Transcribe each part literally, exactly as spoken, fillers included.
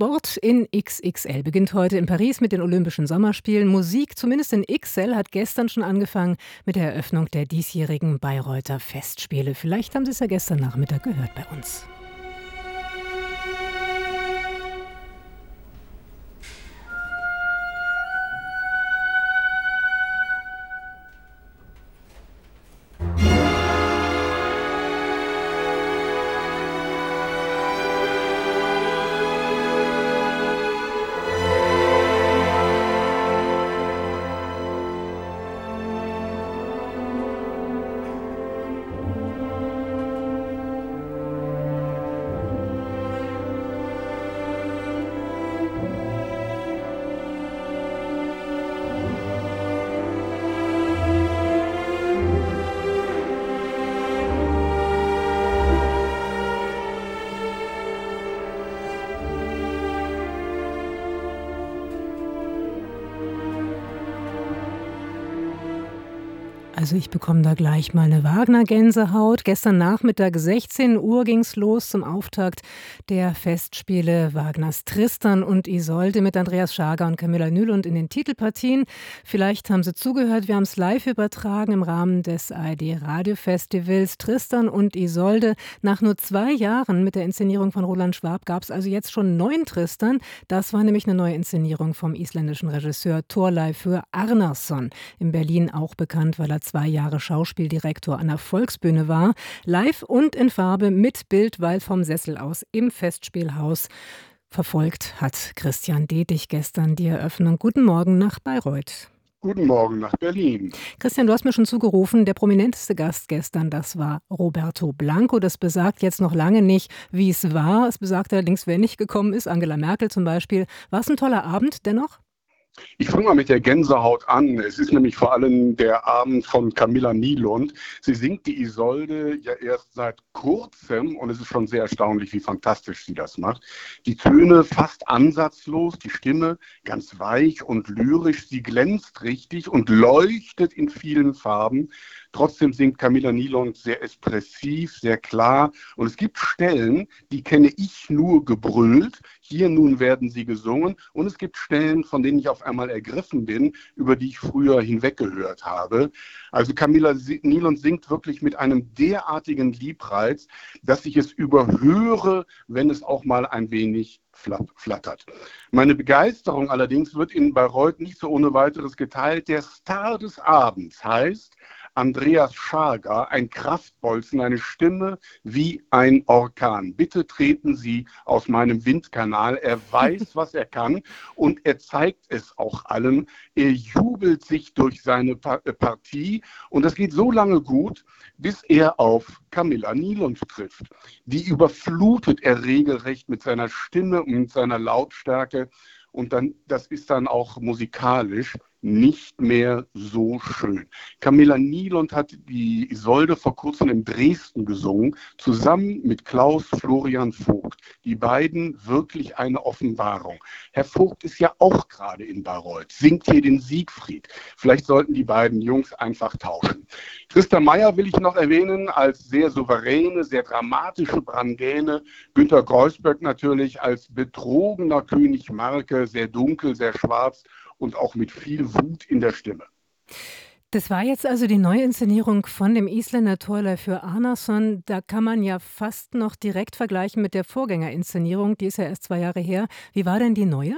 Sport in X X L beginnt heute in Paris mit den Olympischen Sommerspielen. Musik, zumindest in X L, hat gestern schon angefangen mit der Eröffnung der diesjährigen Bayreuther Festspiele. Vielleicht haben Sie es ja gestern Nachmittag gehört bei uns. Also ich bekomme da gleich mal eine Wagner-Gänsehaut. Gestern Nachmittag sechzehn Uhr ging es los zum Auftakt der Festspiele Wagners Tristan und Isolde mit Andreas Schager und Camilla Nylund in den Titelpartien. Vielleicht haben Sie zugehört, wir haben es live übertragen im Rahmen des A R D-Radiofestivals. Tristan und Isolde. Nach nur zwei Jahren mit der Inszenierung von Roland Schwab gab es also jetzt schon neun Tristan. Das war nämlich eine neue Inszenierung vom isländischen Regisseur Thorleifur Arnarsson. In Berlin auch bekannt, weil er zwei Jahre Schauspieldirektor an der Volksbühne war. Live und in Farbe mit Bild, weil vom Sessel aus im Festspielhaus. Verfolgt hat Christian Detig gestern die Eröffnung. Guten Morgen nach Bayreuth. Guten Morgen nach Berlin. Christian, du hast mir schon zugerufen, der prominenteste Gast gestern, das war Roberto Blanco. Das besagt jetzt noch lange nicht, wie es war. Es besagt allerdings, wer nicht gekommen ist, Angela Merkel zum Beispiel. War es ein toller Abend dennoch? Ich fange mal mit der Gänsehaut an. Es ist nämlich vor allem der Abend von Camilla Nylund. Sie singt die Isolde ja erst seit kurzem und es ist schon sehr erstaunlich, wie fantastisch sie das macht. Die Töne fast ansatzlos, die Stimme ganz weich und lyrisch. Sie glänzt richtig und leuchtet in vielen Farben. Trotzdem singt Camilla Nylund sehr expressiv, sehr klar. Und es gibt Stellen, die kenne ich nur gebrüllt. Hier nun werden sie gesungen. Und es gibt Stellen, von denen ich auf einmal ergriffen bin, über die ich früher hinweggehört habe. Also Camilla Nylund singt wirklich mit einem derartigen Liebreiz, dass ich es überhöre, wenn es auch mal ein wenig flattert. Meine Begeisterung allerdings wird in Bayreuth nicht so ohne weiteres geteilt. Der Star des Abends heißt Andreas Schager, ein Kraftbolzen, eine Stimme wie ein Orkan. Bitte treten Sie aus meinem Windkanal. Er weiß, was er kann und er zeigt es auch allen. Er jubelt sich durch seine Partie und das geht so lange gut, bis er auf Camilla Nylund trifft. Die überflutet er regelrecht mit seiner Stimme und mit seiner Lautstärke und dann, das ist dann auch musikalisch nicht mehr so schön. Camilla Nylund hat die Isolde vor kurzem in Dresden gesungen, zusammen mit Klaus Florian Vogt. Die beiden wirklich eine Offenbarung. Herr Vogt ist ja auch gerade in Bayreuth, singt hier den Siegfried. Vielleicht sollten die beiden Jungs einfach tauschen. Christa Meyer will ich noch erwähnen als sehr souveräne, sehr dramatische Brangäne. Günter Kreuzberg natürlich als betrogener König Marke, sehr dunkel, sehr schwarz und auch mit viel Wut in der Stimme. Das war jetzt also die Neuinszenierung von dem Isländer Thorleifur Arnarsson. Da kann man ja fast noch direkt vergleichen mit der Vorgängerinszenierung. Die ist ja erst zwei Jahre her. Wie war denn die neue?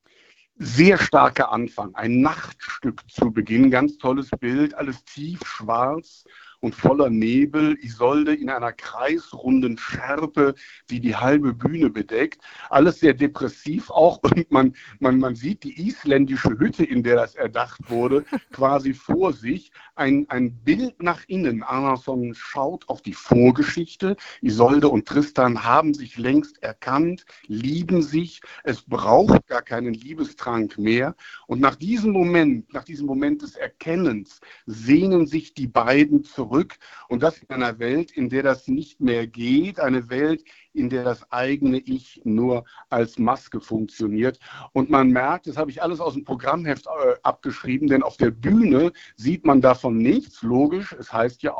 Sehr starker Anfang, ein Nachtstück zu Beginn, ganz tolles Bild, alles tiefschwarz und voller Nebel, Isolde in einer kreisrunden Schärpe, die die halbe Bühne bedeckt. Alles sehr depressiv auch und man, man, man sieht die isländische Hütte, in der das erdacht wurde, quasi vor sich. Ein, ein Bild nach innen. Arnarsson schaut auf die Vorgeschichte. Isolde und Tristan haben sich längst erkannt, lieben sich. Es braucht gar keinen Liebestrank mehr. Und nach diesem Moment, nach diesem Moment des Erkennens, sehnen sich die beiden zurück. Und das in einer Welt, in der das nicht mehr geht, eine Welt, in der das eigene Ich nur als Maske funktioniert. Und man merkt, das habe ich alles aus dem Programmheft äh, abgeschrieben, denn auf der Bühne sieht man davon nichts, logisch, es heißt ja auch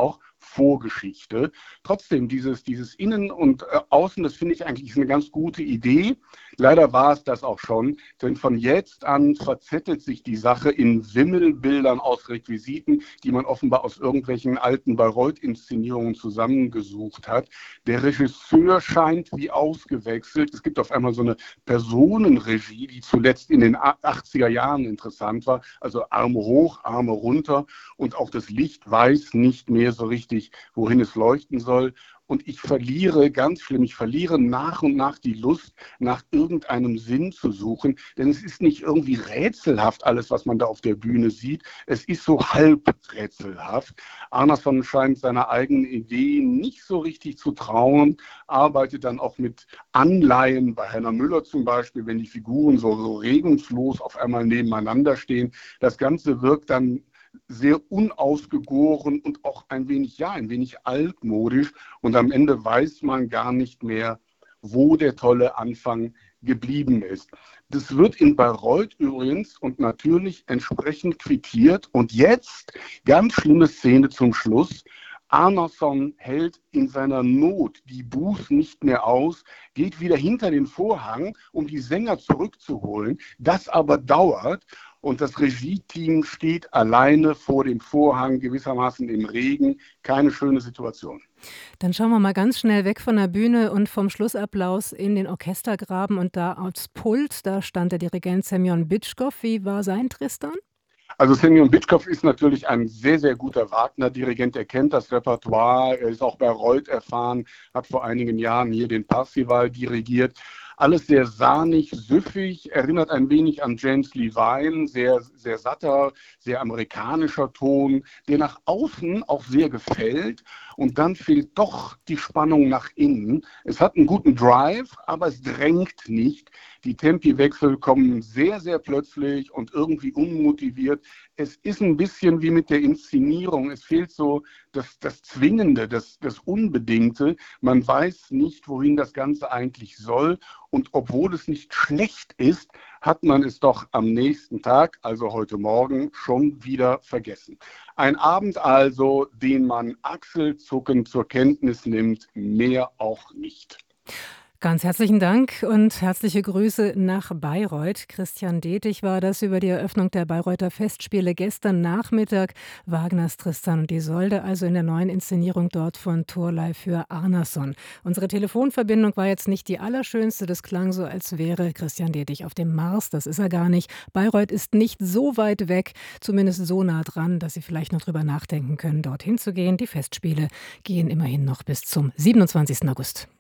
Vorgeschichte. Trotzdem, dieses, dieses Innen und äh, Außen, das finde ich eigentlich ist eine ganz gute Idee. Leider war es das auch schon, denn von jetzt an verzettelt sich die Sache in Wimmelbildern aus Requisiten, die man offenbar aus irgendwelchen alten Bayreuth-Inszenierungen zusammengesucht hat. Der Regisseur scheint wie ausgewechselt. Es gibt auf einmal so eine Personenregie, die zuletzt in den achtziger Jahren interessant war. Also Arme hoch, Arme runter und auch das Licht weiß nicht mehr so richtig, wohin es leuchten soll. Und ich verliere, ganz schlimm, ich verliere nach und nach die Lust, nach irgendeinem Sinn zu suchen. Denn es ist nicht irgendwie rätselhaft, alles, was man da auf der Bühne sieht. Es ist so halb rätselhaft. Arnason scheint seiner eigenen Idee nicht so richtig zu trauen, arbeitet dann auch mit Anleihen, bei Heiner Müller zum Beispiel, wenn die Figuren so, so regungslos auf einmal nebeneinander stehen. Das Ganze wirkt dann sehr unausgegoren und auch ein wenig, ja, ein wenig altmodisch. Und am Ende weiß man gar nicht mehr, wo der tolle Anfang geblieben ist. Das wird in Bayreuth übrigens und natürlich entsprechend quittiert. Und jetzt, ganz schlimme Szene zum Schluss, Arnason hält in seiner Not die Buß nicht mehr aus, geht wieder hinter den Vorhang, um die Sänger zurückzuholen. Das aber dauert. Und das Regie-Team steht alleine vor dem Vorhang, gewissermaßen im Regen. Keine schöne Situation. Dann schauen wir mal ganz schnell weg von der Bühne und vom Schlussapplaus in den Orchestergraben und da aufs Pult. Da stand der Dirigent Semjon Bitschkow. Wie war sein Tristan? Also Semjon Bitschkow ist natürlich ein sehr, sehr guter Wagner-Dirigent. Er kennt das Repertoire, er ist auch Bayreuth erfahren, hat vor einigen Jahren hier den Parzival dirigiert. Alles sehr sahnig, süffig, erinnert ein wenig an James Levine, sehr, sehr satter, sehr amerikanischer Ton, der nach außen auch sehr gefällt. Und dann fehlt doch die Spannung nach innen. Es hat einen guten Drive, aber es drängt nicht. Die Tempiwechsel kommen sehr, sehr plötzlich und irgendwie unmotiviert. Es ist ein bisschen wie mit der Inszenierung. Es fehlt so das, das Zwingende, das, das Unbedingte. Man weiß nicht, wohin das Ganze eigentlich soll. Und obwohl es nicht schlecht ist, hat man es doch am nächsten Tag, also heute Morgen, schon wieder vergessen. Ein Abend also, den man achselzuckend zur Kenntnis nimmt, mehr auch nicht. Ganz herzlichen Dank und herzliche Grüße nach Bayreuth. Christian Detig war das über die Eröffnung der Bayreuther Festspiele gestern Nachmittag. Wagners Tristan und Isolde, also in der neuen Inszenierung dort von Tholey für Arnason. Unsere Telefonverbindung war jetzt nicht die allerschönste. Das klang so, als wäre Christian Detig auf dem Mars. Das ist er gar nicht. Bayreuth ist nicht so weit weg, zumindest so nah dran, dass Sie vielleicht noch drüber nachdenken können, dorthin zu gehen. Die Festspiele gehen immerhin noch bis zum siebenundzwanzigsten August.